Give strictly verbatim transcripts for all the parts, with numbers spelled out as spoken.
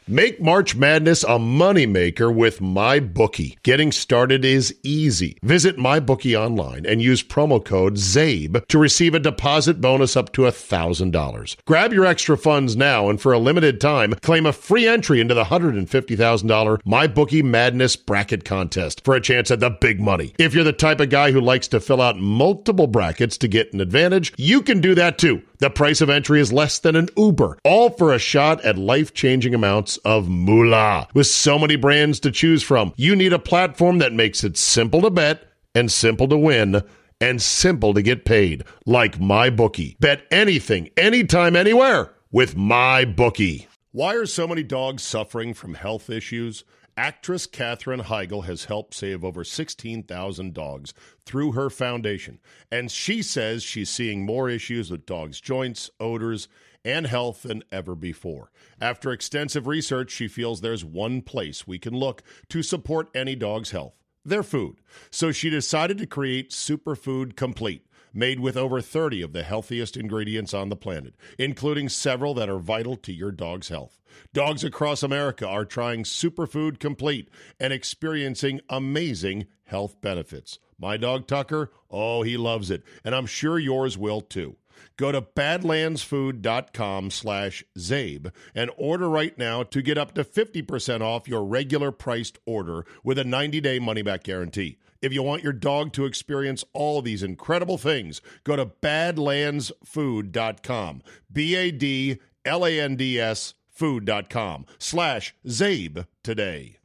Make March Madness a moneymaker with MyBookie. Getting started is easy. Visit MyBookie online and use promo code ZABE to receive a deposit bonus up to one thousand dollars. Grab your extra funds now and for a limited time, claim a free entry into the one hundred fifty thousand dollars MyBookie Madness Bracket Contest for a chance at the big money. If you're the type of guy who likes to fill out multiple brackets to get an advantage, you can do that too. The price of entry is less than an Uber, all for a shot at life-changing amounts of moolah. With so many brands to choose from, you need a platform that makes it simple to bet and simple to win and simple to get paid, like MyBookie. Bet anything, anytime, anywhere with MyBookie. Why are so many dogs suffering from health issues? Actress Katherine Heigl has helped save over sixteen thousand dogs through her foundation, and she says she's seeing more issues with dogs' joints, odors, and health than ever before. After extensive research, she feels there's one place we can look to support any dog's health: their food. So she decided to create Superfood Complete, made with over thirty of the healthiest ingredients on the planet, including several that are vital to your dog's health. Dogs across America are trying Superfood Complete and experiencing amazing health benefits. My dog Tucker, oh, he loves it, and I'm sure yours will too. Go to badlandsfood.com slash Zabe and order right now to get up to fifty percent off your regular priced order with a ninety-day money-back guarantee. If you want your dog to experience all of these incredible things, go to badlandsfood dot com, B A D L A N D S food.com slash Zabe today.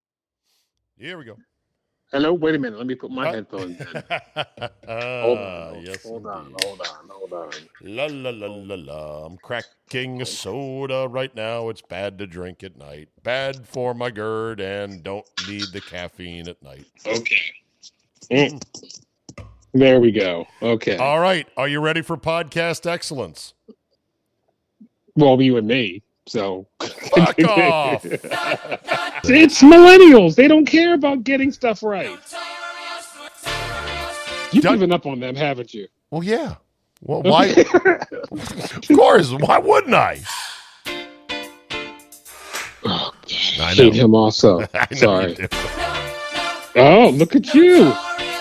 Here we go. Hello, wait a minute. Let me put my uh, headphones in. uh, hold on, yes, hold on, hold on, hold on. La la la la la. I'm cracking a soda right now. It's bad to drink at night. Bad for my GERD and don't need the caffeine at night. Okay. Mm. There we go. Okay. All right. Are you ready for podcast excellence? Well, you and me. So fuck off. It's millennials. They don't care about getting stuff right. You've Done. given up on them, haven't you? Well, yeah. Well, why? Of course. Why wouldn't I? Oh, I hate him also. I know Sorry. You do. Oh, look at you.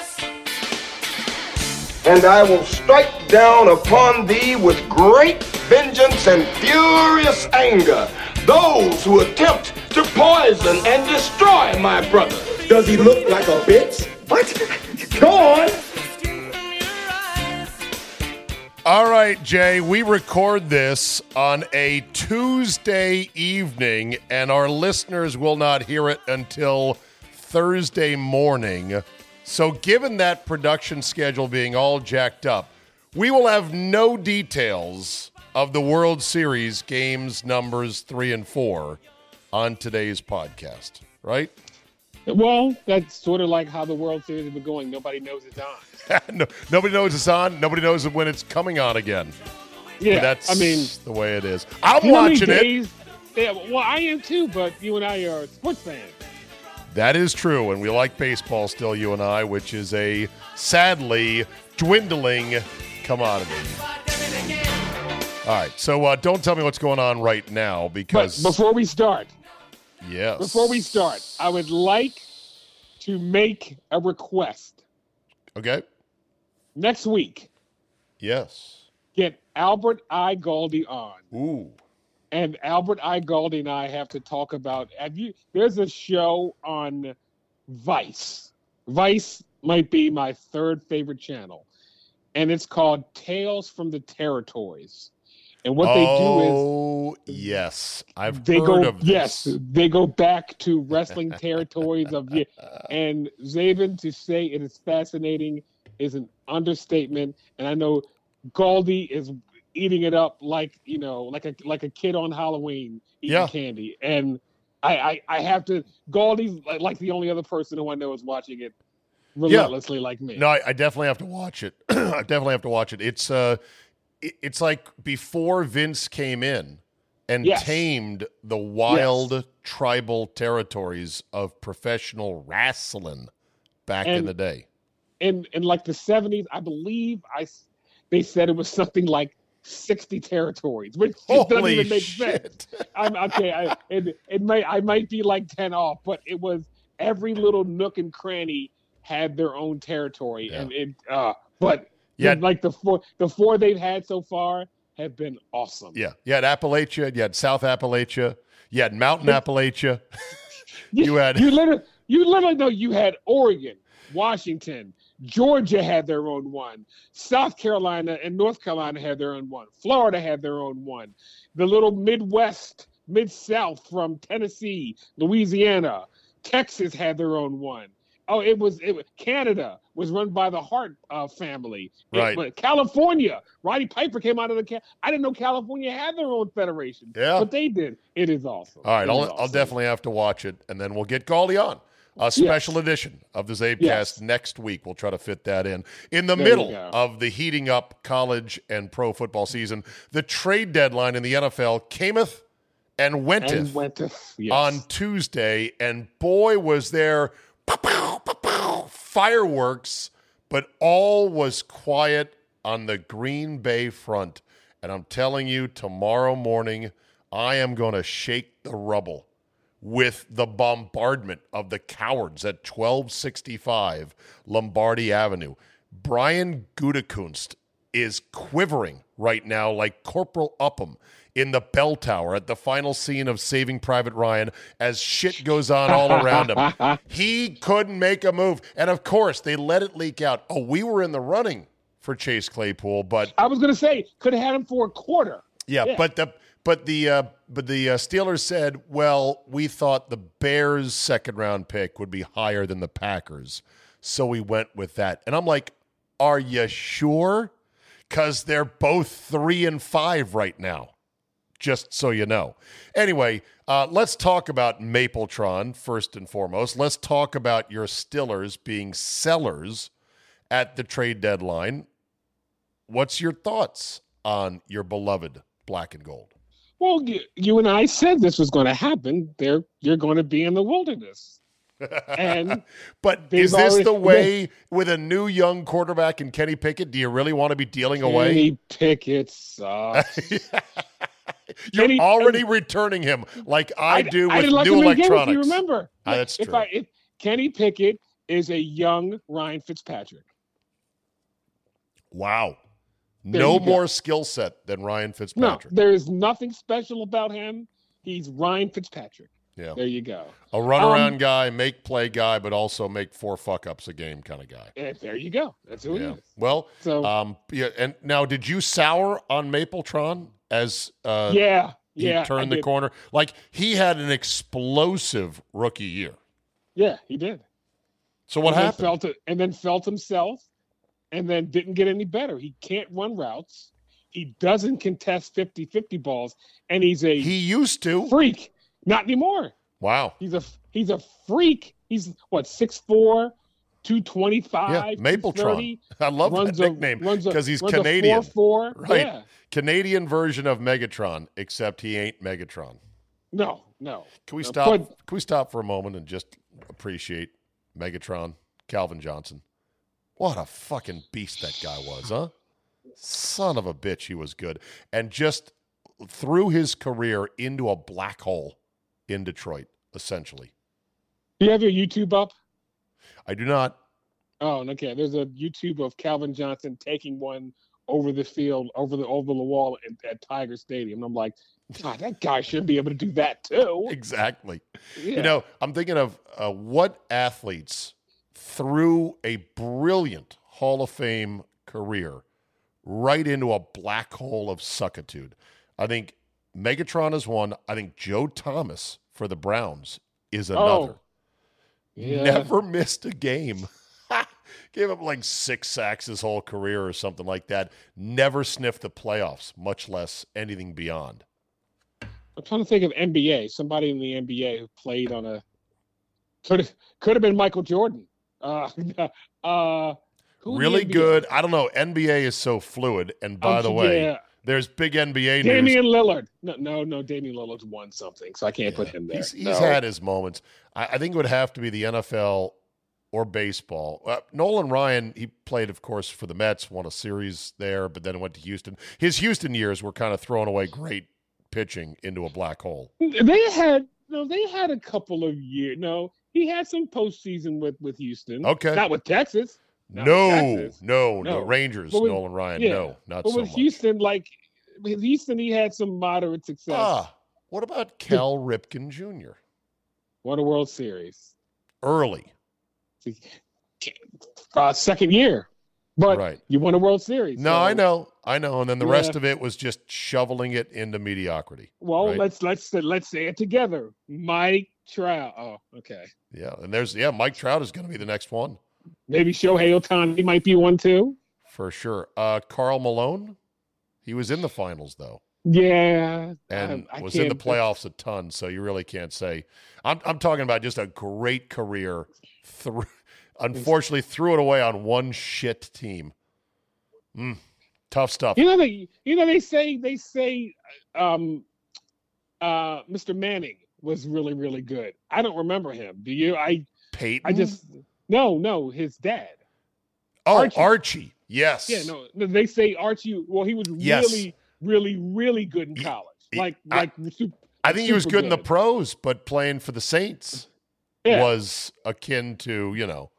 And I will strike down upon thee with great vengeance and furious anger those who attempt to poison and destroy my brother. Does he look like a bitch? What? Go on. All right, Jay, we record this on a Tuesday evening, and our listeners will not hear it until Thursday morning. So given that production schedule being all jacked up, we will have no details of the World Series games numbers three and four on today's podcast, right? Well, that's sort of like how the World Series has been going. Nobody knows it's on. no, nobody knows it's on. Nobody knows when it's coming on again. Yeah, but that's I mean, the way it is. I'm you know watching days, it. Yeah, well, I am too, but you and I are sports fans. That is true, and we like baseball still, you and I, which is a sadly dwindling commodity. All right, so uh, don't tell me what's going on right now because... But before we start, yes. Before we start, I would like to make a request. Okay. Next week. Yes. Get Albert I. Galdi on. Ooh. And Albert I. Galdi and I have to talk about. Have you? There's a show on Vice. Vice might be my third favorite channel, and it's called Tales from the Territories. And what oh, they do is, oh yes, I've they heard go, of this. Yes, they go back to wrestling territories of, and Zabin, to say it is fascinating is an understatement. And I know Galdi is eating it up like, you know, like a like a kid on Halloween eating yeah. candy. And I, I, I have to, Galdi's like, like the only other person who I know is watching it relentlessly yeah. like me. No, I, I definitely have to watch it. I definitely have to watch it. It's uh, it, it's like before Vince came in and yes. tamed the wild yes. tribal territories of professional wrestling back and, in the day. In in like the seventies, I believe I they said it was something like sixty territories, which just doesn't Holy even make shit. sense. I'm okay. I, it, it might I might be like ten off, but it was every little nook and cranny had their own territory, Yeah. and it. Uh, but Yeah. like the four the four they've had so far have been awesome. Yeah. You had Appalachia. You had South Appalachia. You had Mountain Appalachia. You, You had- you literally you literally know you had Oregon, Washington, Georgia had their own one. South Carolina and North Carolina had their own one. Florida had their own one. The little Midwest, Mid-South from Tennessee, Louisiana, Texas had their own one. Oh, it was it was Canada was run by the Hart uh, family. It- Right. but California, Roddy Piper came out of the. Ca- I didn't know California had their own federation. Yeah. but they did. It is awesome. All right, It I'll, is I'll awesome. definitely have to watch it, and then we'll get Galdi on. A special edition of the Zabecast Yes. next week. We'll try to fit that in. In the There you middle go. of the heating up college and pro football season, the trade deadline in the N F L cameth and wenteth And went to yes. on Tuesday, and boy, was there fireworks, but all was quiet on the Green Bay front. And I'm telling you, tomorrow morning, I am going to shake the rubble with the bombardment of the cowards at twelve sixty-five Lombardi Avenue. Brian Gutekunst is quivering right now like Corporal Upham in the bell tower at the final scene of Saving Private Ryan as shit goes on all around him. He couldn't make a move. And of course, they let it leak out. Oh, we were in the running for Chase Claypool, but I was going to say could have had him for a quarter. yeah, Yeah. but the but the uh, but the uh, Steelers said, well, we thought the Bears' second round pick would be higher than the Packers, so we went with that. And I'm like, are you sure? Because they're both three and five right now. Just so you know. Anyway, uh, let's talk about Mapletron first and foremost. Let's talk about your Stillers being sellers at the trade deadline. What's your thoughts on your beloved black and gold? Well, you, you and I said this was going to happen. They're you're going to be in the wilderness, and But they've is this already- the way with a new young quarterback in Kenny Pickett? Do you really want to be dealing away? Kenny Pickett sucks. You're Kenny- already returning him like I, do I with didn't like new him in the game, electronics. if you remember? Ah, that's if true. I, if Kenny Pickett is a young Ryan Fitzpatrick. Wow. There No you go. more skill set than Ryan No, Fitzpatrick. there is nothing special about him. He's Ryan Fitzpatrick. Yeah. There you go. A runaround Um, guy, make play guy, but also make four fuck ups a game kind of guy. And there you go. That's who Yeah. he is. Well, So um, yeah. And now, did you sour on Mapletron as uh, yeah, he yeah. I turned the did. corner? Like he had an explosive rookie year. Yeah, he did. So what and then happened? Felt it, and then felt himself, and then didn't get any better. He can't run routes. He doesn't contest fifty-fifty balls, and he's a He used to. freak. Not anymore. Wow. He's a he's a freak. He's what six four, two twenty Yeah, five. Mapletron. I love that runs a- nickname runs a- because he's runs a Canadian. four four. Right. Yeah. Canadian version of Megatron, except he ain't Megatron. No, no. Can we Uh, stop? but- Can we stop for a moment and just appreciate Megatron, Calvin Johnson? What a fucking beast that guy was, huh? Son of a bitch, he was good, and just threw his career into a black hole in Detroit, essentially. Do you have your YouTube up? I do not. Oh, okay. There's a YouTube of Calvin Johnson taking one over the field, over the over the wall at, at Tiger Stadium. And I'm like, God, that guy should be able to do that too. Exactly. Yeah. You know, I'm thinking of uh, what athletes threw a brilliant Hall of Fame career right into a black hole of suckitude. I think Megatron is one. I think Joe Thomas for the Browns is another. Oh, yeah. Never missed a game. Gave up like six sacks his whole career or something like that. Never sniffed the playoffs, much less anything beyond. I'm trying to think of N B A. Somebody in the N B A who played on a could have could have been Michael Jordan. Uh, uh, who in the Really N B A? good. I don't know. N B A is so fluid. And by Um, the way, yeah. there's big N B A news. Damian Lillard. No, no, no. Damian Lillard's won something, so I can't put him there. He's, he's No. had his moments. I, I think it would have to be the N F L or baseball. Uh, Nolan Ryan, he played, of course, for the Mets, won a series there, but then went to Houston. His Houston years were kind of throwing away great pitching into a black hole. They had no, they had a couple of years. No, he had some postseason with with Houston. Okay, not with Texas. Not no, with Texas. no, no, no, Rangers. with, Nolan Ryan, yeah, no, not but so with much. Houston, like with Houston, he had some moderate success. Ah, what about Cal Ripken Junior? Won a World Series early. Uh, second year, but right. you won a World Series. No, so. I know, I know, and then the Yeah. rest of it was just shoveling it into mediocrity. Well, right? let's let's let's say it together. Mike Trout. Oh, okay. Yeah, and there's yeah, Mike Trout is going to be the next one Maybe Shohei Ohtani might be one too. for sure. Uh, Karl Malone, he was in the finals though, Yeah, and I, I was in the can't- playoffs a ton. So you really can't say. I'm I'm talking about just a great career. Through, unfortunately, threw it away on one shit team. Mm, tough stuff. You know they you know they say they say um uh Mister Manning was really really good. I don't remember him. Do you? I Peyton. I just no no his dad. oh Archie. Archie. Yes. Yeah, no, they say Archie. Well, he was Yes. really really really good in college. He- Like I- like super, I think he was super good in the pros, but playing for the Saints Yeah. was akin to, you know,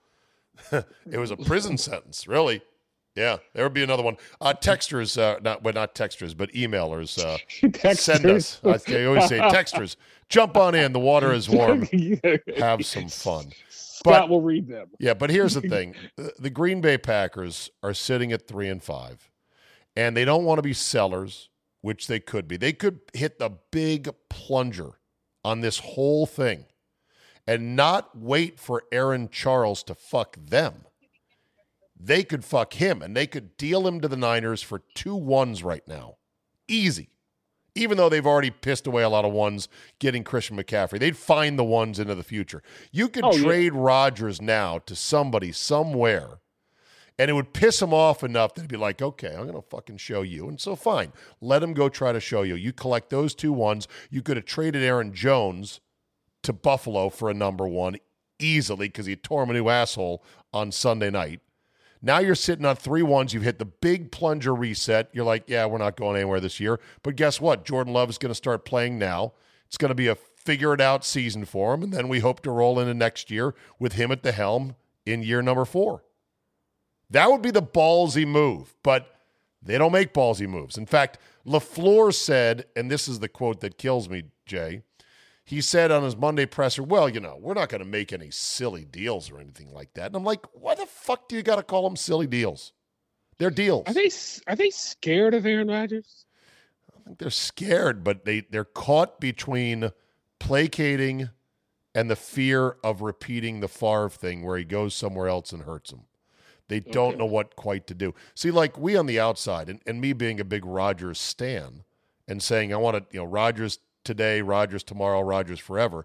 it was a prison sentence, really. Yeah, there would be another one. Uh, texters, uh, not well, not texters, but emailers, uh, send us. I, I always say texters. Jump on in. The water is warm. Have some fun. Scott But- will read them. Yeah, but here's the thing: the, the Green Bay Packers are sitting at three and five, and they don't want to be sellers, which they could be. They could hit the big plunger on this whole thing, and not wait for Aaron Charles to fuck them. They could fuck him, and they could deal him to the Niners for two ones right now. Easy. Even though they've already pissed away a lot of ones getting Christian McCaffrey. They'd find the ones into the future. You could Oh, yeah. trade Rodgers now to somebody somewhere, and it would piss him off enough that he'd be like, okay, I'm going to fucking show you. And so fine, let him go try to show you. You collect those two ones. You could have traded Aaron Jones to Buffalo for a number one easily because he tore him a new asshole on Sunday night. Now you're sitting on three ones. You've hit the big plunger reset. You're like, yeah, we're not going anywhere this year. But guess what? Jordan Love is going to start playing now. It's going to be a figure-it-out season for him, and then we hope to roll into next year with him at the helm in year number four. That would be the ballsy move, but they don't make ballsy moves. In fact, LaFleur said, and this is the quote that kills me, Jay, he said on his Monday presser, well, you know, we're not going to make any silly deals or anything like that. And I'm like, why the fuck do you got to call them silly deals? They're deals. Are they are they scared of Aaron Rodgers? I think they're scared, but they, they're caught between placating and the fear of repeating the Favre thing where he goes somewhere else and hurts them. They don't Okay. know what quite to do. See, like we on the outside, and, and me being a big Rodgers stan and saying I want to, you know, Rodgers today, Rodgers tomorrow, Rodgers forever.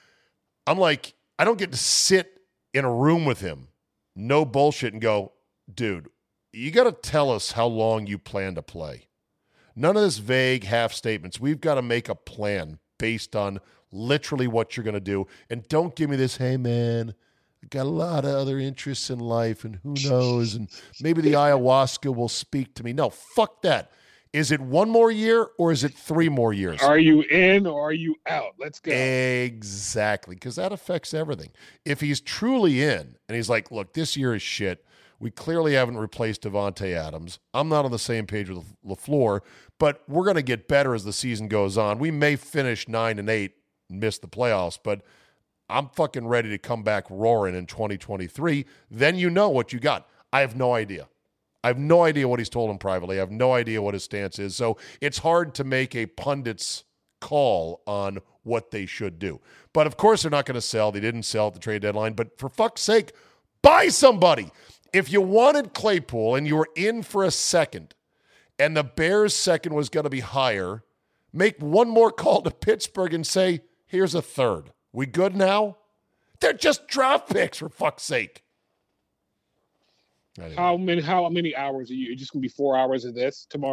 I'm like, I don't get to sit in a room with him, no bullshit, and go, dude, you got to tell us how long you plan to play. None of this vague half statements. We've got to make a plan based on literally what you're going to do. And don't give me this, hey, man, I got a lot of other interests in life, and who knows, and maybe the ayahuasca will speak to me. No, fuck that. Is it one more year or is it three more years? Are you in or are you out? Let's go. Exactly, because that affects everything. If he's truly in and he's like, look, this year is shit. We clearly haven't replaced Devontae Adams. I'm not on the same page with LaFleur, but we're going to get better as the season goes on. We may finish nine and eight and miss the playoffs, but I'm fucking ready to come back roaring in twenty twenty-three. Then you know what you got. I have no idea. I have no idea what he's told him privately. I have no idea what his stance is. So it's hard to make a pundit's call on what they should do. But of course they're not going to sell. They didn't sell at the trade deadline. But for fuck's sake, buy somebody. If you wanted Claypool and you were in for a second and the Bears' second was going to be higher, make one more call to Pittsburgh and say, here's a third. We good now? They're just draft picks, for fuck's sake. Anyway. How many how many hours are you? Just gonna be four hours of this tomorrow?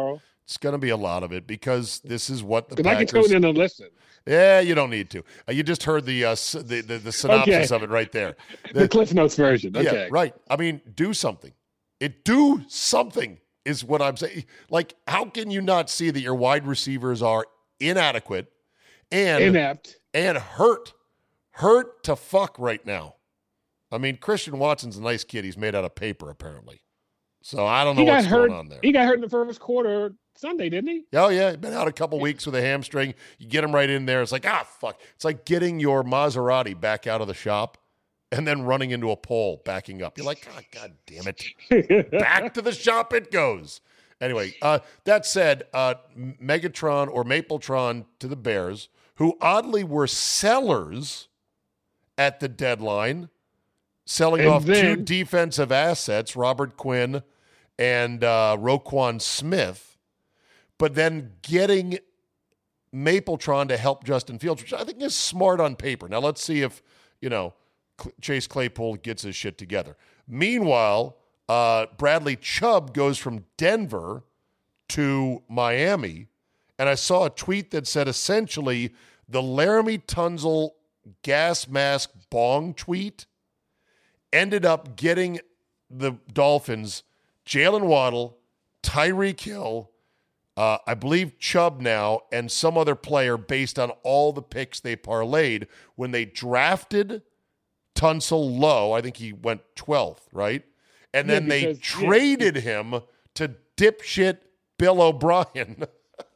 It's going to be a lot of it because this is what the Because I Packers... can tune in and listen. Yeah, you don't need to. Uh, you just heard the, uh, the, the the synopsis Okay. of it right there. The, The, Cliff Notes version. Okay. Yeah, right. I mean, do something. It do something is what I'm saying. Like, how can you not see that your wide receivers are inadequate and Inept. and hurt, hurt to fuck right now? I mean, Christian Watson's a nice kid. He's made out of paper, apparently. So I don't know He got what's hurt. going on there. He got hurt in the first quarter Sunday, didn't he? Oh, yeah. He's been out a couple weeks with a hamstring. You get him right in there. It's like, ah, fuck. It's like getting your Maserati back out of the shop and then running into a pole, backing up. You're like, oh, God damn it. Back to the shop it goes. Anyway, uh, that said, uh, Megatron or Mapletron to the Bears, who oddly were sellers at the deadline, selling And off then- two defensive assets, Robert Quinn and uh, Roquan Smith, but then getting Mapletron to help Justin Fields, which I think is smart on paper. Now let's see if, you know, Chase Claypool gets his shit together. Meanwhile, uh, Bradley Chubb goes from Denver to Miami, and I saw a tweet that said essentially the Laramie Tunsil gas mask bong tweet ended up getting the Dolphins Jalen Waddle, Tyreek Hill, uh, I believe Chubb now, and some other player based on all the picks they parlayed when they drafted Tunsil low. I think he went twelfth, right? And then Yeah, they because- traded him to dipshit Bill O'Brien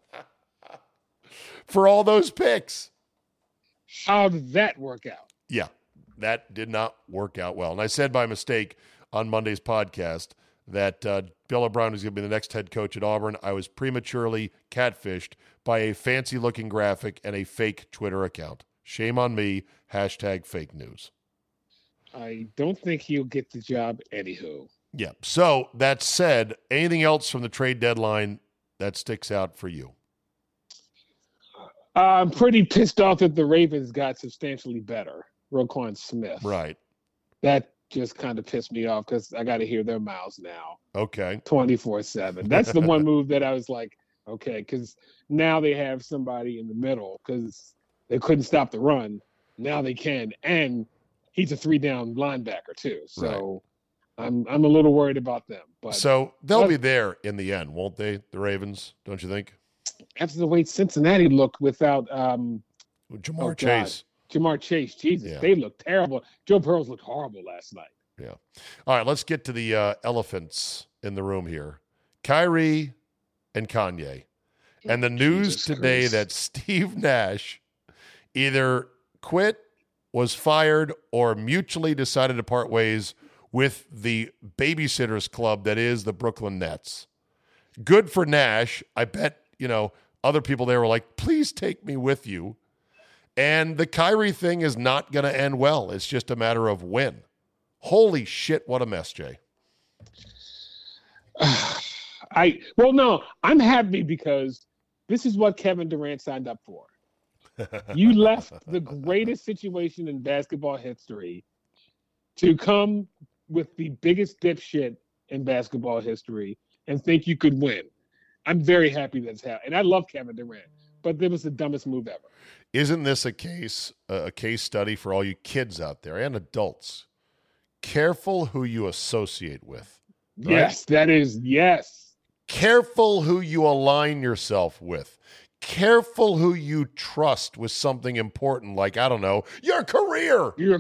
for all those picks. How did that work out? Yeah, that did not work out well. And I said by mistake on Monday's podcast that uh, Bill O'Brien was going to be the next head coach at Auburn. I was prematurely catfished by a fancy-looking graphic and a fake Twitter account. Shame on me. Hashtag fake news. I don't think he'll get the job anywho. Yeah. So that said, anything else from the trade deadline that sticks out for you? I'm pretty pissed off that the Ravens got substantially better. Roquan Smith. Right. That just kind of pissed me off because I got to hear their mouths now Okay. twenty-four seven. That's the one move that I was like, okay, because now they have somebody in the middle because they couldn't stop the run. Now they can. And he's a three down linebacker too. So I'm I'm a little worried about them. But So they'll Uh, be there in the end, won't they? The Ravens, don't you think? after the way Cincinnati looked without um, Jamar Oh, God. Chase. Jamar Chase, Jesus, Yeah. they looked terrible. Joe Burrows looked horrible last night. Yeah. All right, let's get to the uh, elephants in the room here. Kyrie and Kanye. And the news Jesus today Christ. that Steve Nash either quit, was fired, or mutually decided to part ways with the babysitters club that is the Brooklyn Nets. Good for Nash. I bet, you know, other people there were like, please take me with you. And the Kyrie thing is not going to end well. It's just a matter of when. Holy shit, what a mess, Jay. I well, no, I'm happy because this is what Kevin Durant signed up for. You left the greatest situation in basketball history to come with the biggest dipshit in basketball history and think you could win. I'm very happy that's happened. And I love Kevin Durant, but it was the dumbest move ever. Isn't this a case, a case study for all you kids out there and adults? Careful who you associate with. Right? Yes, that is, yes. Careful who you align yourself with. Careful who you trust with something important, like, I don't know, your career. You're,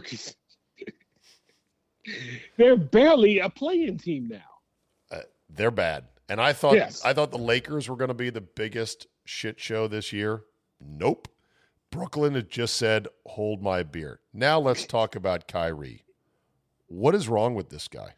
they're barely a playing team now. Uh, they're bad. And I thought Yes. I thought the Lakers were going to be the biggest shit show this year. Nope. Brooklyn had just said, hold my beer. Now let's talk about Kyrie. What is wrong with this guy?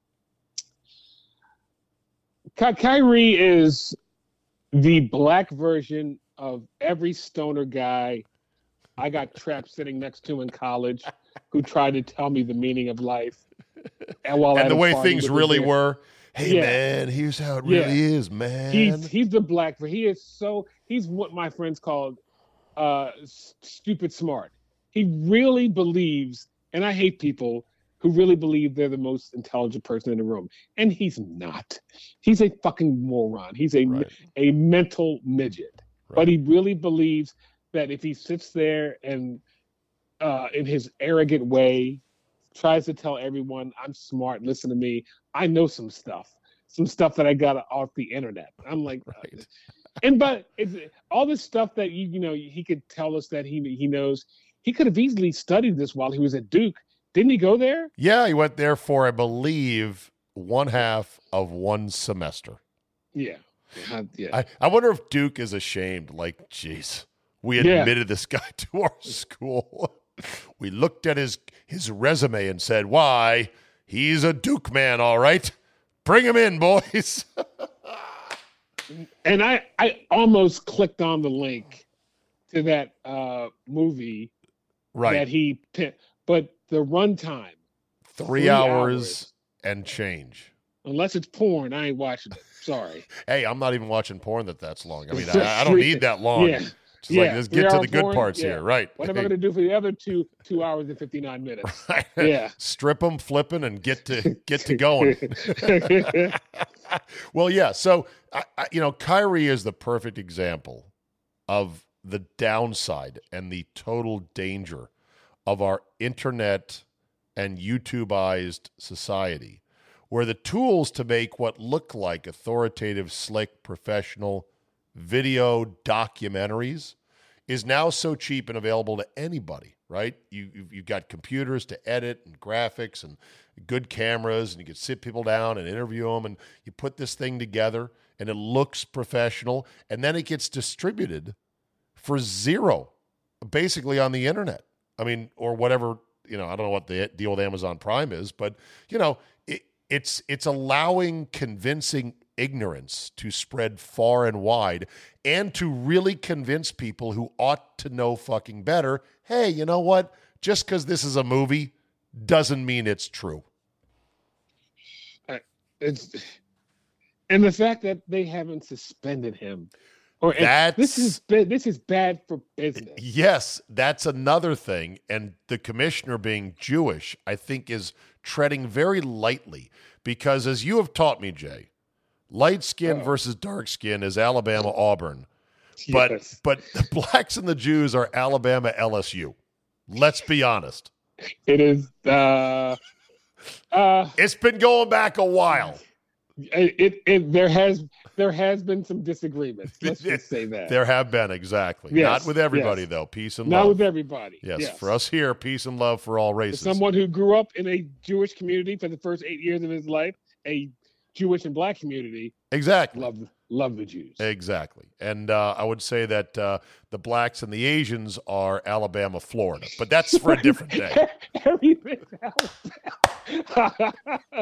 Ky- Kyrie is the black version of every stoner guy I got trapped sitting next to in college who tried to tell me the meaning of life. And, while at And the a way party things with his really beer. were, hey, Yeah. man, here's how it Yeah. really is, man. He's he's the black. He is so he's what my friends called uh, s- stupid smart. He really believes, and I hate people who really believe they're the most intelligent person in the room. And he's not. He's a fucking moron. He's a, right. a mental midget. Right. But he really believes that if he sits there and uh, in his arrogant way tries to tell everyone, I'm smart, listen to me, I know some stuff, some stuff that I got off the internet. I'm like, right. and but it's, all this stuff that, you, you know, he could tell us that he he knows, he could have easily studied this while he was at Duke. Didn't he go there? Yeah, he went there for, I believe, one half of one semester. Yeah. Uh, yeah. I, I wonder if Duke is ashamed. Like, geez, we admitted yeah. this guy to our school. We looked at his, his resume and said, why, he's a Duke man, all right. Bring him in, boys. And I, I almost clicked on the link to that uh, movie right. that he picked. But the runtime, three, three hours, hours and change. Unless it's porn, I ain't watching it. Sorry. Hey, I'm not even watching porn that that's long. I mean, I, I don't need that long. Yeah. Just yeah. like, let's get to the good porn, parts yeah. here, right? What am I going to do for the other two two hours and fifty-nine minutes? Right. Yeah. Strip them, flipping, and get to get to going. Well, yeah. So, I, I, you know, Kyrie is the perfect example of the downside and the total danger of our internet and YouTubeized society, where the tools to make what look like authoritative, slick, professional video documentaries is now so cheap and available to anybody, right? You, you've, you've got computers to edit and graphics and good cameras, and you can sit people down and interview them, and you put this thing together, and it looks professional, and then it gets distributed for zero, basically on the internet. I mean, or whatever, you know, I don't know what the deal with Amazon Prime is, but, you know, it, it's it's allowing convincing ignorance to spread far and wide and to really convince people who ought to know fucking better, hey, you know what? Just because this is a movie doesn't mean it's true. Uh, it's, and the fact that they haven't suspended him. Or that's, this is this is bad for business. Yes, that's another thing. And the commissioner being Jewish, I think, is treading very lightly because, as you have taught me, Jay, light skin oh. versus dark skin is Alabama Auburn, but yes. but the blacks and the Jews are Alabama L S U. Let's be honest. It is. Uh, uh, it's been going back a while. It, it it there has there has been some disagreements. Let's just say that there have been exactly yes, not with everybody yes. though. Peace and not love. Not with everybody. Yes, yes, for us here, peace and love for all races. For someone who grew up in a Jewish community for the first eight years of his life, a Jewish and black community. Exactly. Love love the Jews. Exactly, and uh, I would say that uh, the blacks and the Asians are Alabama, Florida, but that's for a different day. Everything's Alabama.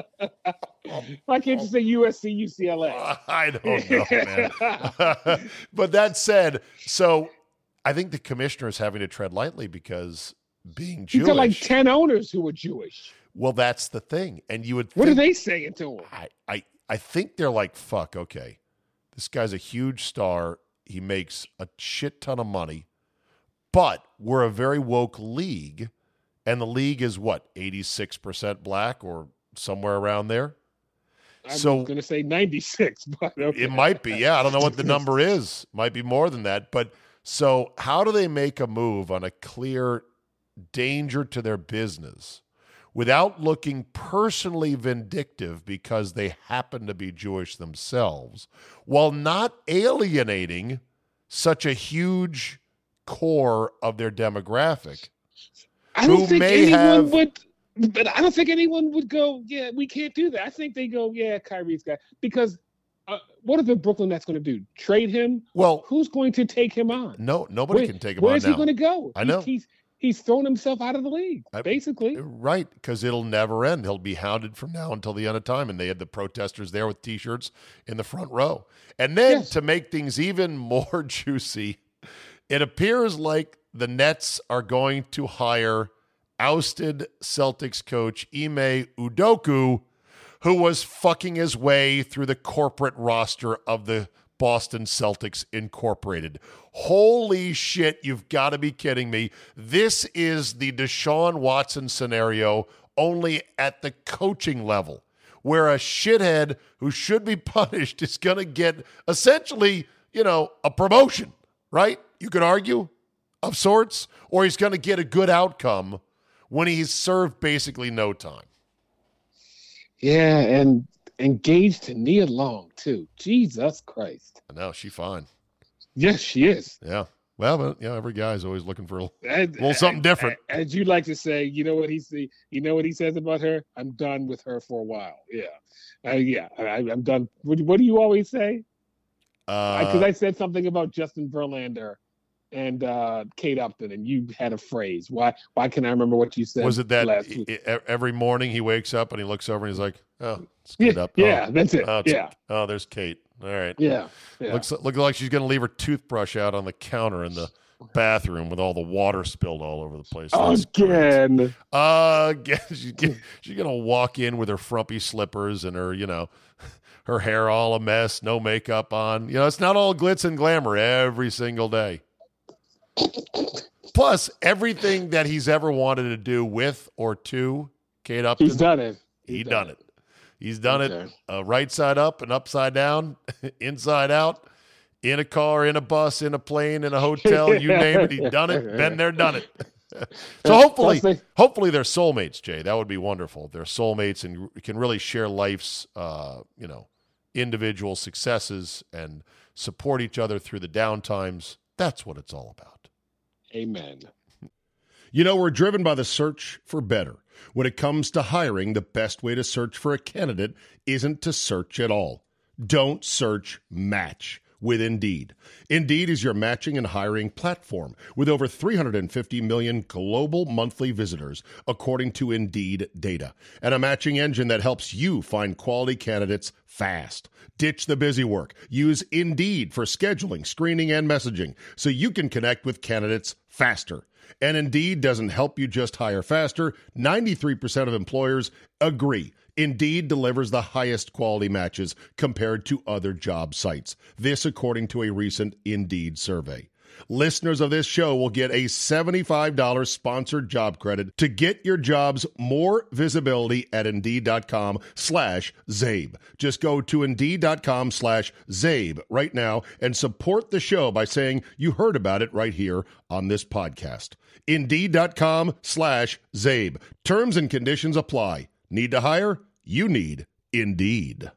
Why can't you say U S C, U C L A? I don't know, man. But that said, so I think the commissioner is having to tread lightly because being Jewish. He's got like ten owners who are Jewish. Well, that's the thing. And you would think, what are they saying to him? I, I, I think they're like, fuck, okay. This guy's a huge star. He makes a shit ton of money. But we're a very woke league. And the league is what, eighty-six percent black or somewhere around there? I'm so, going to say ninety-six, but okay. It might be. Yeah, I don't know what the number is. Might be more than that. But so how do they make a move on a clear danger to their business without looking personally vindictive because they happen to be Jewish themselves, while not alienating such a huge core of their demographic? I don't who think may anyone have, would, but I don't think anyone would go, yeah, we can't do that. I think they go, yeah, Kyrie's guy. Because uh, what are the Brooklyn Nets going to do? Trade him? Well, who's going to take him on? No, nobody Where, can take him where on is now. he going to go? I know. He's, he's, he's thrown himself out of the league, I, basically. Right, because it'll never end. He'll be hounded from now until the end of time. And they had the protesters there with T-shirts in the front row. And then yes. to make things even more juicy, it appears like the Nets are going to hire ousted Celtics coach Ime Udoka, who was fucking his way through the corporate roster of the Boston Celtics Incorporated. Holy shit, you've got to be kidding me. This is the Deshaun Watson scenario only at the coaching level, where a shithead who should be punished is going to get essentially, you know, a promotion, right? You could argue, of sorts, or he's going to get a good outcome when he's served basically no time. Yeah, and engaged to Nia Long, too. Jesus Christ. No, she's fine. Yes, she is. Yeah. Well, but, you know, every guy's always looking for a little, and, little something different. As, as you like to say, you know what he say, you know what he says about her? I'm done with her for a while. Yeah. Uh, yeah, I, I'm done. What, what do you always say? Because uh, I said something about Justin Verlander and uh, Kate Upton, and you had a phrase. Why Why can I remember what you said? Was it that last he, week? Every morning he wakes up and he looks over and he's like, oh, it's Kate yeah, Upton. Yeah, oh, that's it. Oh, yeah. Oh, there's Kate. All right. Yeah. yeah. Looks, looks like she's going to leave her toothbrush out on the counter in the bathroom with all the water spilled all over the place. That's Again. Uh, again. She's, she's going to walk in with her frumpy slippers and her, you know, her hair all a mess, no makeup on. You know, it's not all glitz and glamour every single day. Plus, everything that he's ever wanted to do with or to Kate Upton, he's done it. He's he done, done it. it. He's done okay. it uh, right side up and upside down, inside out, in a car, in a bus, in a plane, in a hotel, you name it. He's done it, been there, done it. So hopefully, they, hopefully they're soulmates, Jay. That would be wonderful. They're soulmates and can really share life's, uh, you know, individual successes and support each other through the down times. That's what it's all about. Amen. You know, we're driven by the search for better. When it comes to hiring, the best way to search for a candidate isn't to search at all. Don't search, match with Indeed. Indeed is your matching and hiring platform with over three hundred fifty million global monthly visitors, according to Indeed data, and a matching engine that helps you find quality candidates fast. Ditch the busy work. Use Indeed for scheduling, screening, and messaging so you can connect with candidates faster. And Indeed doesn't help you just hire faster. ninety-three percent of employers agree. Indeed delivers the highest quality matches compared to other job sites. This according to a recent Indeed survey. Listeners of this show will get a seventy-five dollars sponsored job credit to get your jobs more visibility at Indeed.com slash Zabe. Just go to Indeed.com slash Zabe right now and support the show by saying you heard about it right here on this podcast. Indeed.com slash Zabe. Terms and conditions apply. Need to hire? You need Indeed.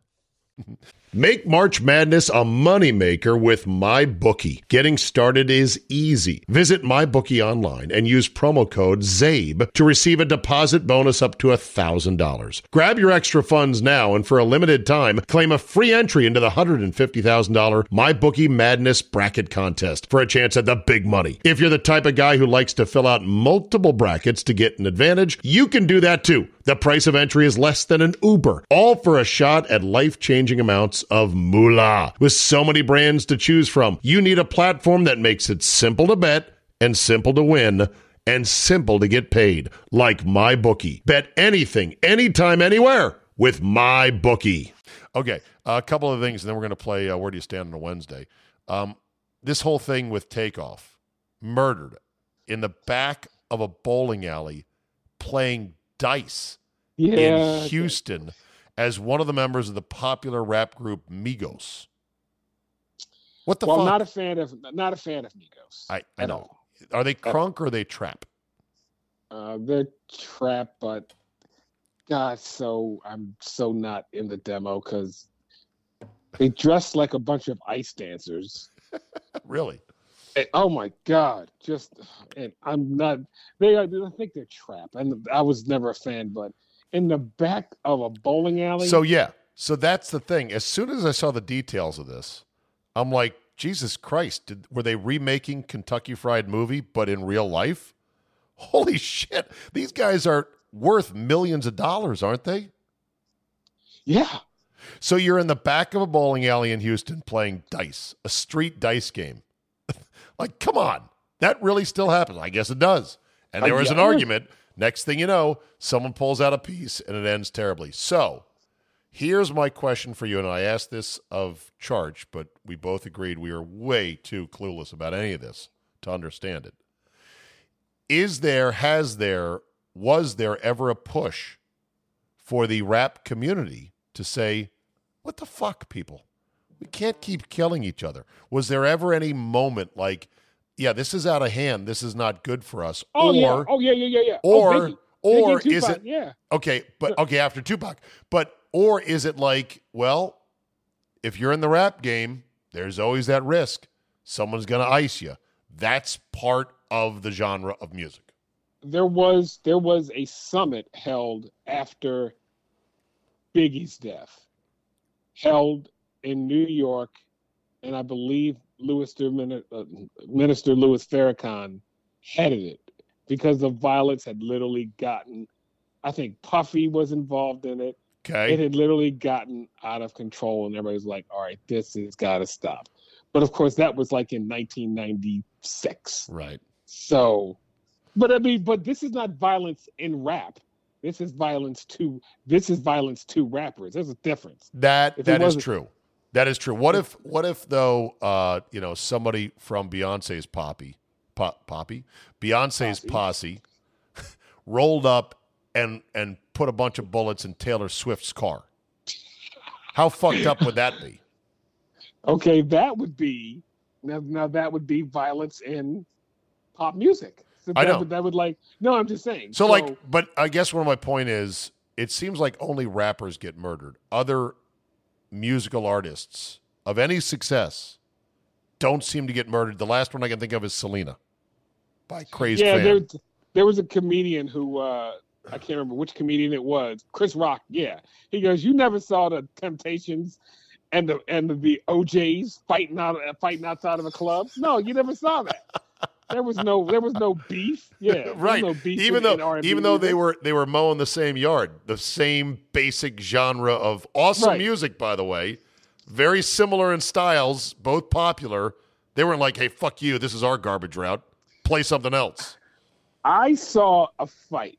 Make March Madness a moneymaker with MyBookie. Getting started is easy. Visit MyBookie online and use promo code ZABE to receive a deposit bonus up to one thousand dollars. Grab your extra funds now and for a limited time, claim a free entry into the one hundred fifty thousand dollars MyBookie Madness Bracket Contest for a chance at the big money. If you're the type of guy who likes to fill out multiple brackets to get an advantage, you can do that too. The price of entry is less than an Uber, all for a shot at life-changing amounts of moolah. With so many brands to choose from, you need a platform that makes it simple to bet and simple to win and simple to get paid, like MyBookie. Bet anything, anytime, anywhere with MyBookie. Okay, a couple of things, and then we're going to play uh, Where Do You Stand on a Wednesday. Um, this whole thing with Takeoff, murdered in the back of a bowling alley playing dice yeah, in Houston okay. as one of the members of the popular rap group Migos. What the well, fuck? Well, not a fan of not a fan of Migos. I, I know. All. Are they crunk or are they trap? Uh, they're trap, but God, so I'm so not in the demo because they dress like a bunch of ice dancers. Really? And, oh my God! Just and I'm not. They are. I think they're trap, and I was never a fan. But in the back of a bowling alley. So yeah. So that's the thing. As soon as I saw the details of this, I'm like, Jesus Christ! Did, were they remaking Kentucky Fried Movie, but in real life? Holy shit! These guys are worth millions of dollars, aren't they? Yeah. So you're in the back of a bowling alley in Houston playing dice, a street dice game. Like, come on. That really still happens. I guess it does. And there was an argument. Next thing you know, someone pulls out a piece and it ends terribly. So here's my question for you. And I asked this of Charge, but we both agreed we are way too clueless about any of this to understand it. Is there, has there was there ever a push for the rap community to say, what the fuck, people? We can't keep killing each other. Was there ever any moment like, yeah, this is out of hand, this is not good for us? Oh, or, yeah. Oh, yeah, yeah, yeah, yeah. Or, oh, Biggie. or Biggie, is Tupac, it, yeah. okay, but, okay, after Tupac. But, or is it like, well, if you're in the rap game, there's always that risk. Someone's going to ice you. That's part of the genre of music. There was there was a summit held after Biggie's death, held in New York, and I believe Louis, uh, Minister Louis Farrakhan headed it because the violence had literally gotten, I think Puffy was involved in it. Okay. It had literally gotten out of control, and everybody was like, all right, this has got to stop. But, of course, that was like in nineteen ninety-six. Right. So, but I mean, but this is not violence in rap. This is violence to, this is violence to rappers. There's a difference. That If it That is wasn't- true. That is true. What if, what if though, uh, you know, somebody from Beyonce's poppy, pop, poppy, Beyonce's posse, rolled up and and put a bunch of bullets in Taylor Swift's car? How fucked up would that be? Okay, that would be, now, now that would be violence in pop music. So I that know. Would, that would like, no, I'm just saying. So, like, but I guess one of my point is, it seems like only rappers get murdered. Other musical artists of any success don't seem to get murdered. The last one I can think of is Selena, by crazed yeah, fan. there, there was a comedian who, uh, I can't remember which comedian it was, Chris Rock, yeah. He goes, you never saw the Temptations and the and the O Js fighting out fighting outside of a club? No, you never saw that. There was no there was no beef. Yeah, there was right. no beef even in, though in R and B even though they music. were they were mowing the same yard, the same basic genre of awesome Right. music, by the way, very similar in styles, both popular. They weren't like, hey, fuck you, this is our garbage route. Play something else. I saw a fight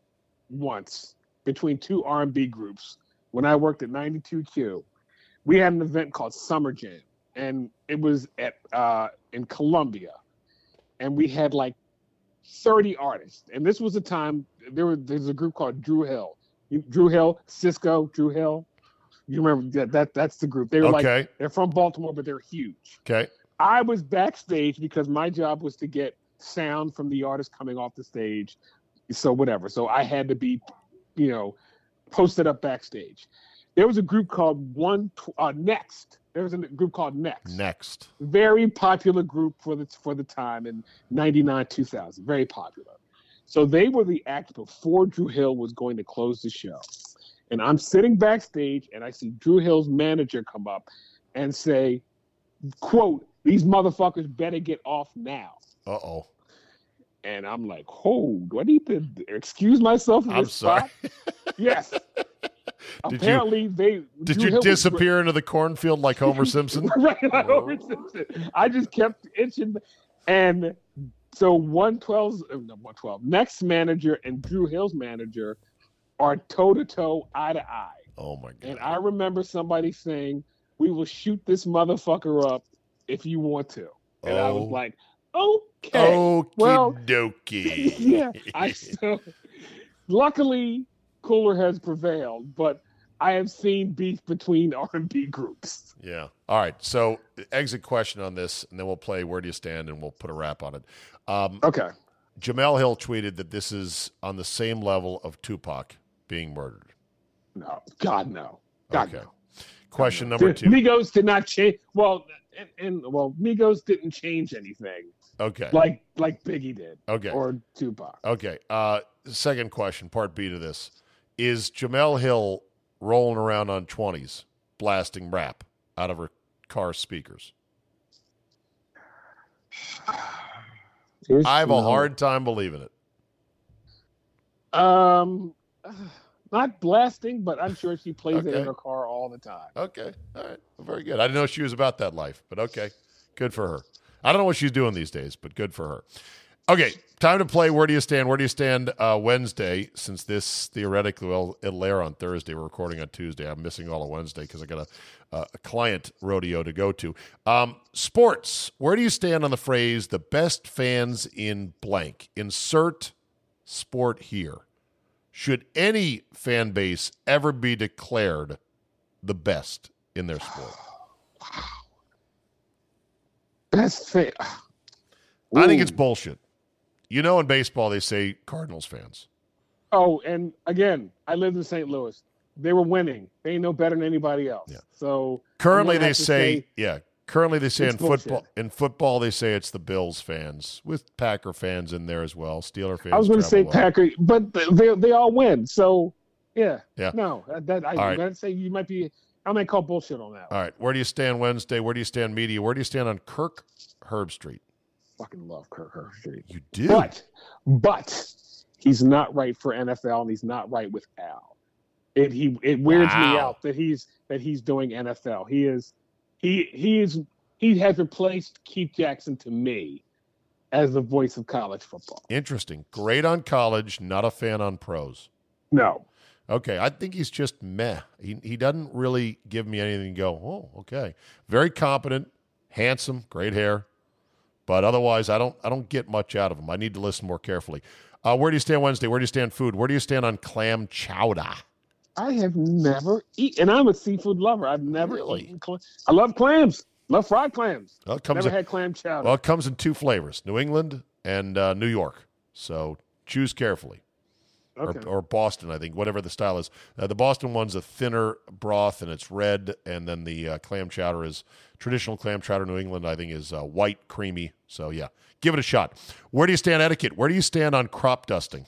once between two R and B groups when I worked at ninety-two Q. We had an event called Summer Jam, and it was at uh, in Columbia, and we had like thirty artists. And this was a time there was there's a group called Drew Hill, You- Drew Hill, Cisco, Drew Hill. You remember that? that that's the group. They were Okay. like they're from Baltimore, but they're huge. Okay. I was backstage because my job was to get sound from the artist coming off the stage. So whatever. So I had to be, you know, posted up backstage. There was a group called One uh, Next. There was a group called Next. Next. Very popular group for the for the time in ninety-nine, two thousand. Very popular. So they were the act before Drew Hill was going to close the show. And I'm sitting backstage and I see Drew Hill's manager come up and say, quote, "These motherfuckers better get off now." Uh-oh. And I'm like, oh, do I need to excuse myself from I'm this sorry. spot? Yes. Did Apparently, they Did Drew you Hill was- disappear into the cornfield like Homer Simpson? right, like Homer Simpson. I just kept itching, and so one twelve's uh, no, one twelve next manager and Drew Hill's manager are toe to toe, eye to eye. Oh my god. And I remember somebody saying, "We will shoot this motherfucker up if you want to." And I was Oh. like, "Okay, Okie well, dokie. yeah." I so luckily cooler has prevailed, but I have seen beef between R and B groups. Yeah. All right. So exit question on this, and then we'll play Where Do You Stand, and we'll put a wrap on it. Um, Okay. Jamel Hill tweeted that this is on the same level of Tupac being murdered. No, God no, God Okay. no. Question God, no. number two. Migos did not change. Well, and, and well, Migos didn't change anything Okay. like like Biggie did. Okay. Or Tupac. Okay. Uh, second question, part B to this. Is Jamel Hill rolling around on twenties, blasting rap out of her car speakers? Here's- I have a no. hard time believing it. Um, not blasting, but I'm sure she plays it Okay. in her car all the time. Okay. All right. Very good. I didn't know she was about that life, but okay. Good for her. I don't know what she's doing these days, but good for her. Okay. Time to play Where Do You Stand? Where Do You Stand uh, Wednesday, since this theoretically, well, it'll air on Thursday. We're recording on Tuesday. I'm missing all of Wednesday because I got a, uh, a client rodeo to go to. Um, sports. Where do you stand on the phrase, the best fans in blank? Insert sport here, should any fan base ever be declared the best in their sport? Wow. Best fan. I think it's bullshit. You know, in baseball, they say Cardinals fans. Oh, and again, I lived in Saint Louis. They were winning. They ain't no better than anybody else. Yeah. So currently they say, say, yeah. Currently they say in bullshit. football, in football they say it's the Bills fans with Packer fans in there as well. Steeler fans. I was going to say well. Packer, but they they all win. So yeah, yeah. No, that I right. gotta say you might be. I might call bullshit on that. All right, where do you stand Wednesday? Where do you stand media? Where do you stand on Kirk Herbstreit? Fucking love Kirk Herbstreit. You do, but but he's not right for N F L, and he's not right with Al. It he it weirds wow. me out that he's that he's doing N F L. He is he he is he has replaced Keith Jackson to me as the voice of college football. Interesting. Great on college, not a fan on pros. No. Okay, I think he's just meh. He he doesn't really give me anything to go, oh, okay. Very competent, handsome, great hair. But otherwise, I don't I don't get much out of him. I need to listen more carefully. Uh, where do you stand Wednesday? Where do you stand food? Where do you stand on clam chowder? I have never eaten, and I'm a seafood lover. I've never really? eaten clams. I love clams. Love fried clams. Well, it comes never in, had clam chowder. Well, it comes in two flavors, New England and uh, New York. So choose carefully. Okay. Or, or Boston, I think, whatever the style is. Uh, the Boston one's a thinner broth, and it's red, and then the uh, clam chowder is traditional clam chowder. New England, I think, is uh, white, creamy. So, yeah, give it a shot. Where do you stand etiquette? Where do you stand on crop dusting?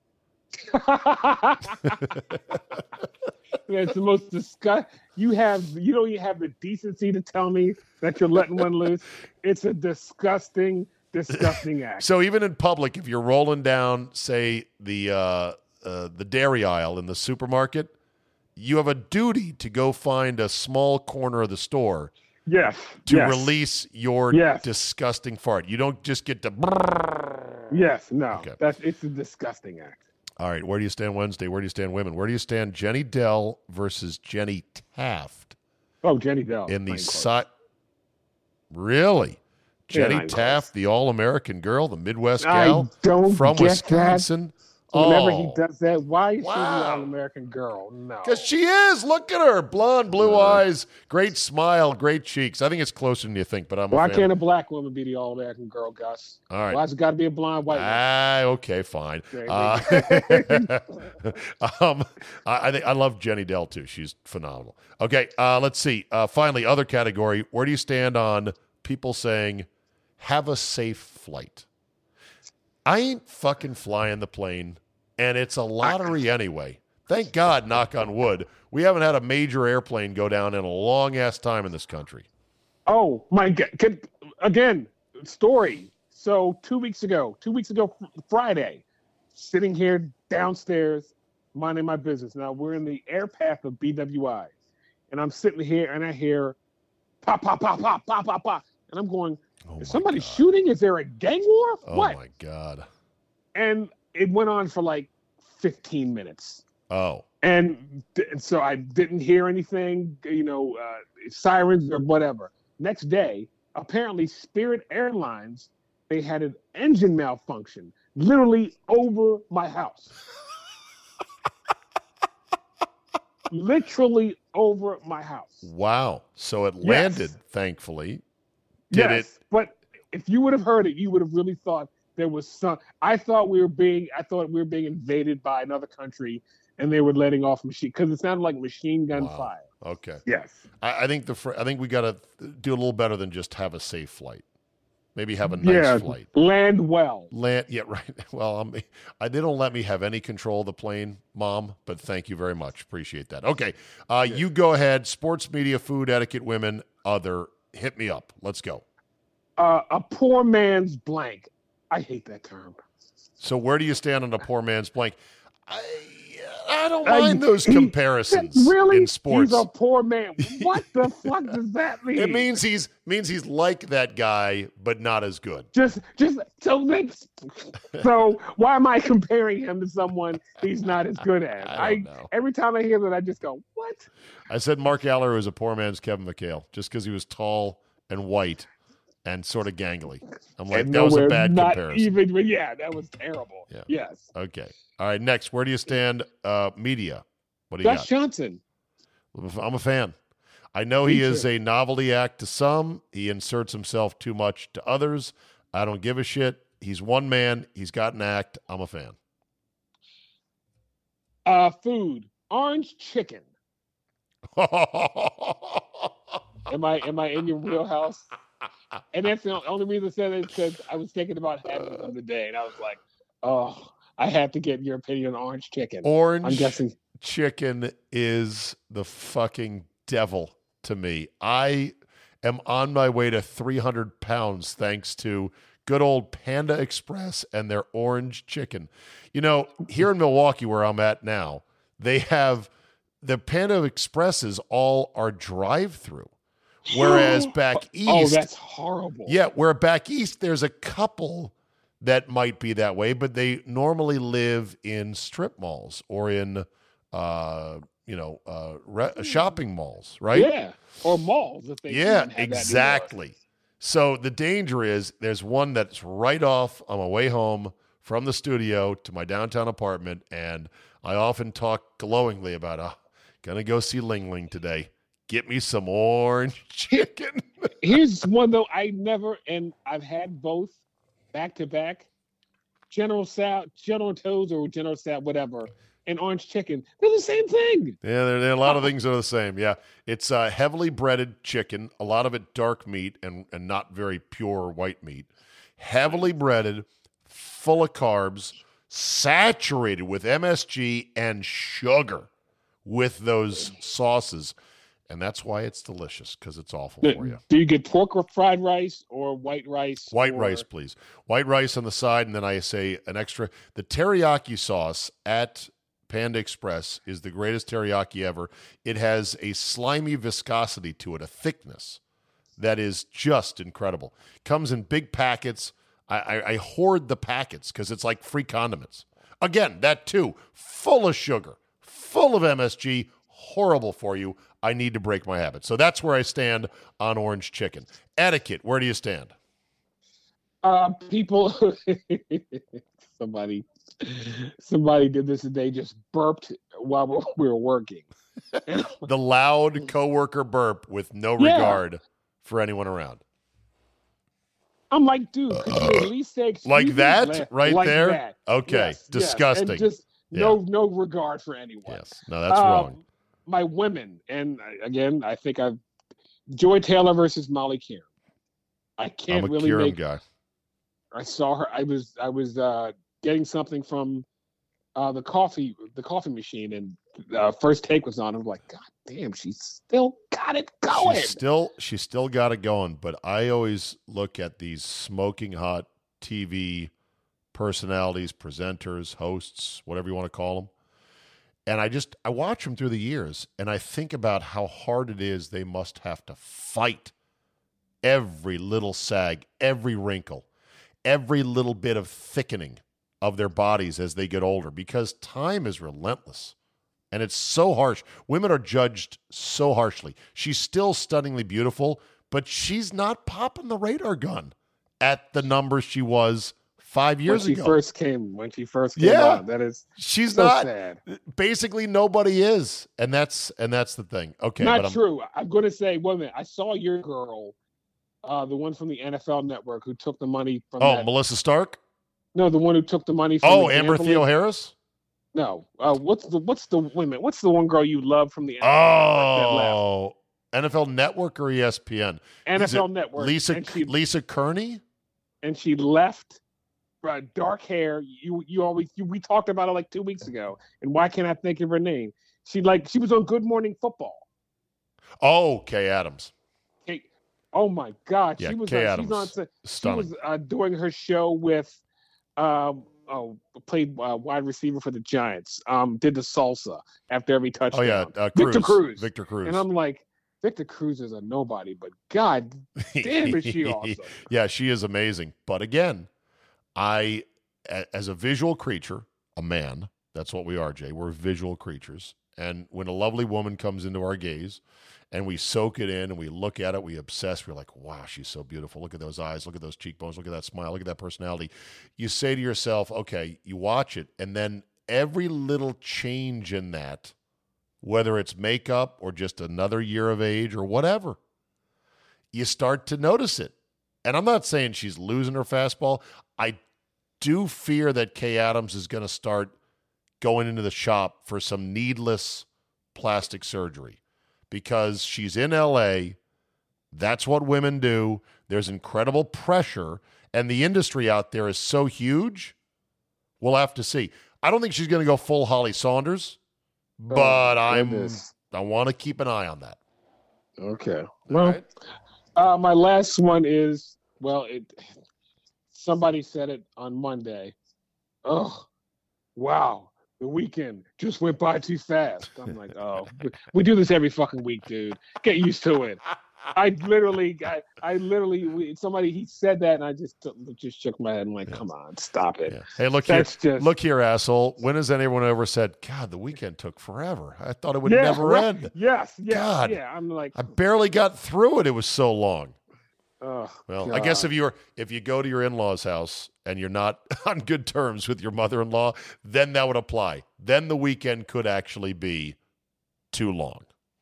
That's the most disgust. You have you don't even have the decency to tell me that you're letting one loose. It's a disgusting, disgusting act. So even in public, if you're rolling down, say the uh, uh, the dairy aisle in the supermarket, you have a duty to go find a small corner of the store. Yes. To yes. release your yes. disgusting fart. You don't just get to. Yes. No. Okay. That's it's a disgusting act. All right, where do you stand Wednesday? Where do you stand women? Where do you stand Jenny Dell versus Jenny Taft? Oh, Jenny Dell. In the si- Really? Jenny yeah, Taft, the all-American girl, the Midwest I gal don't from get Wisconsin. That. Whenever oh. he does that, why is wow. she the all-American girl? No. Because she is. Look at her. Blonde, blue uh, eyes, great smile, great cheeks. I think it's closer than you think, but I'm Why a fan. can't a black woman be the all-American girl, Gus? All right. Why's it got to be a blonde white woman? Ah, okay, fine. Uh, um, I, I think I love Jenny Dell, too. She's phenomenal. Okay, uh, let's see. Uh, finally, other category. Where do you stand on people saying, have a safe flight? I ain't fucking flying the plane. And it's a lottery anyway. Thank God, knock on wood, we haven't had a major airplane go down in a long-ass time in this country. Oh, my God. Can, again, story. So two weeks ago, two weeks ago, Friday, sitting here downstairs, minding my business. Now, we're in the air path of B W I. And I'm sitting here, and I hear pop, pop, pop, pop, pop, pop, pop. And I'm going, oh is somebody God. shooting? Is there a gang war? Oh, what? my God. And it went on for like fifteen minutes. Oh. And, and so I didn't hear anything, you know, uh, sirens or whatever. Next day, apparently Spirit Airlines, they had an engine malfunction literally over my house. Literally over my house. Wow. So it landed, yes. thankfully. Did yes, it? But if you would have heard it, you would have really thought there was some. I thought we were being. I thought we were being invaded by another country, and they were letting off machine because it sounded like machine gun Wow. fire. Okay. Yes. I, I think the fr- I think we got to do a little better than just have a safe flight. Maybe have a nice yeah, flight. Land well. Land. Yeah. Right. Well, I'm, I they don't let me have any control of the plane, Mom. But thank you very much. Appreciate that. Okay. Uh, Yeah. You go ahead. Sports media, food etiquette, women, other. Hit me up. Let's go. Uh, a poor man's blank. I hate that term. So where do you stand on a poor man's blank? I I don't Uh, mind those he- comparisons really? in sports. He's a poor man. What the fuck does that mean? It means he's means he's like that guy, but not as good. just just so that's, so why am I comparing him to someone he's not as good as? I don't know. Every time I hear that, I just go, what? I said Mark Aller was a poor man's Kevin McHale just because he was tall and white and sort of gangly. I'm like, And that was a nowhere, bad not comparison. Even, but yeah, that was terrible. Yeah. Yes. Okay. All right. Next, where do you stand? Uh, media. What do you Gus got? Johnson. I'm a fan. I know Me he is too. a novelty act to some. He inserts himself too much to others. I don't give a shit. He's one man. He's got an act. I'm a fan. Uh, food. Orange chicken. Am I am I in your wheelhouse? And that's the only reason I said it because I was thinking about having them today, and I was like, oh, I have to get your opinion on orange chicken. Orange I'm guessing chicken is the fucking devil to me. I am on my way to three hundred pounds thanks to good old Panda Express and their orange chicken. You know, here in Milwaukee where I'm at now, they have the Panda Expresses all are drive-through. Whereas back east, oh, that's horrible. Yeah, where back east there's a couple that might be that way, but they normally live in strip malls or in, uh, you know, uh, re- shopping malls, right? Yeah, or malls. If they yeah, even have exactly. So the danger is there's one that's right off on my way home from the studio to my downtown apartment, and I often talk glowingly about, uh, gonna go see Ling Ling today. Get me some orange chicken. Here's one, though, I never, and I've had both back to back, General Sal, General Toes or General Sal, whatever, and orange chicken. They're the same thing. Yeah, there, there are a lot of things that are the same. Yeah, it's uh, heavily breaded chicken, a lot of it dark meat and, and not very pure white meat. Heavily breaded, full of carbs, saturated with M S G and sugar with those sauces. And that's why it's delicious, because it's awful for you. Do you get pork or fried rice or white rice? White or... rice, please. White rice on the side, and then I say an extra. The teriyaki sauce at Panda Express is the greatest teriyaki ever. It has a slimy viscosity to it, a thickness that is just incredible. Comes in big packets. I, I, I hoard the packets because it's like free condiments. Again, that too, full of sugar, full of M S G, horrible for you. I need to break my habit. So that's where I stand on orange chicken. Etiquette, where do you stand? Uh, people, somebody, somebody did this and they just burped while we were working. The loud coworker burp with no Yeah. regard for anyone around. I'm like, dude, could you at least say excuse Like me? that Like- right like there? that. Okay, Yes, yes. disgusting. And just no, no regard for anyone. Yes, no, that's Um, wrong. My women, and I- again, I think I've Joy Taylor versus Molly Kieran. I can't I'm a really Kieran make. guy. I saw her. I was I was uh, getting something from uh, the coffee the coffee machine, and uh, First Take was on. I'm like, God damn, she's still got it going. She's still, she's still got it going, but I always look at these smoking hot T V personalities, presenters, hosts, whatever you want to call them. And I just, I watch them through the years, and I think about how hard it is they must have to fight every little sag, every wrinkle, every little bit of thickening of their bodies as they get older, because time is relentless. And it's so harsh. Women are judged so harshly. She's still stunningly beautiful, but she's not popping the radar gun at the numbers she was five years when she ago. first came, when she first came Yeah. on, that is She's so not. sad. Basically, nobody is, and that's and that's the thing. Okay, Not but I'm, true. I'm going to say, wait a minute. I saw your girl, uh, the one from the N F L Network who took the money from. oh, that, Melissa Stark. no, the one who took the money from. Oh, the Amber gambling- Theo Harris. No, uh, what's the what's the women? What's the one girl you love from the N F L Network that left? Oh, N F L Network or E S P N? N F L Is it Network. Lisa and she, Lisa Kearney. and she left. Uh, dark hair. You you always you, we talked about it like two weeks ago. And why can't I think of her name? She like she was on Good Morning Football. Oh, Kay Adams. Kay, oh my God, Yeah, she was Kay on, Adams. she's on. She Stunning. was uh, doing her show with, um, oh, played uh, wide receiver for the Giants. Um, did the salsa after every touchdown. Oh yeah, uh, Victor Cruz. Victor Cruz. And I'm like, Victor Cruz is a nobody, but God damn, is she awesome. Yeah, she is amazing. But again, I, a- as a visual creature, a man, that's what we are, Jay. We're visual creatures. And when a lovely woman comes into our gaze and we soak it in and we look at it, we obsess. We're like, wow, she's so beautiful. Look at those eyes. Look at those cheekbones. Look at that smile. Look at that personality. You say to yourself, okay, you watch it. And then every little change in that, whether it's makeup or just another year of age or whatever, you start to notice it. And I'm not saying she's losing her fastball. I do fear that Kay Adams is going to start going into the shop for some needless plastic surgery because she's in L A. That's what women do. There's incredible pressure, and the industry out there is so huge. We'll have to see. I don't think she's going to go full Holly Saunders, but oh, I'm I want to keep an eye on that. Okay. Well, right. uh, my last one is, well, it. Somebody said it on Monday. Oh, wow. The weekend just went by too fast. I'm like, oh, we do this every fucking week, dude. Get used to it. I literally, I, I literally, we, somebody, he said that, and I just just shook my head and like, yeah. Come on, stop it. Yeah. Hey, look That's here, just... look here, asshole. When has anyone ever said, God, the weekend took forever? I thought it would yeah, never right? end. Yes, yes, God, yeah. I'm like, I barely got through it. It was so long. Oh, well, God. I guess if you're if you go to your in-laws' house and you're not on good terms with your mother-in-law, then that would apply. Then the weekend could actually be too long.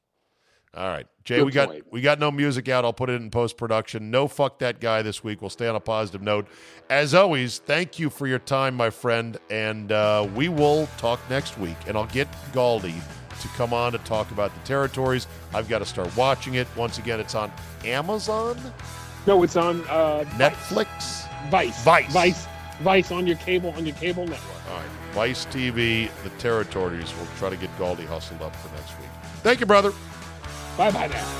All right, Jay, good we got point. we got no music out. I'll put it in post-production. No fuck that guy this week. We'll stay on a positive note. As always, thank you for your time, my friend, and uh, we will talk next week. And I'll get Galdi to come on to talk about the territories. I've got to start watching it. Once again, it's on Amazon. No, it's on uh, Netflix. Vice. Vice. Vice. Vice on your cable on your cable network. All right. Vice T V, the territories. We'll try to get Galdi hustled up for next week. Thank you, brother. Bye bye now.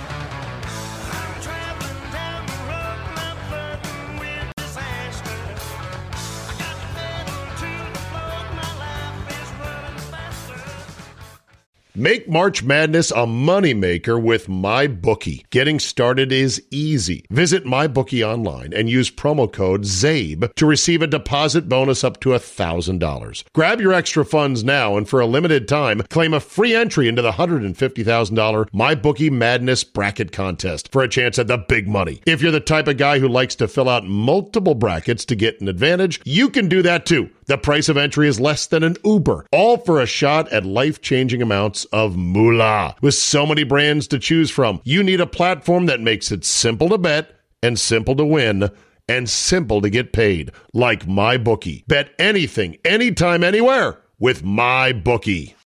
Make March Madness a moneymaker with MyBookie. Getting started is easy. Visit MyBookie online and use promo code ZABE to receive a deposit bonus up to one thousand dollars. Grab your extra funds now and for a limited time, claim a free entry into the one hundred fifty thousand dollars MyBookie Madness Bracket Contest for a chance at the big money. If you're the type of guy who likes to fill out multiple brackets to get an advantage, you can do that too. The price of entry is less than an Uber, all for a shot at life-changing amounts of moolah. With so many brands to choose from, you need a platform that makes it simple to bet and simple to win and simple to get paid, like MyBookie. Bet anything, anytime, anywhere with MyBookie.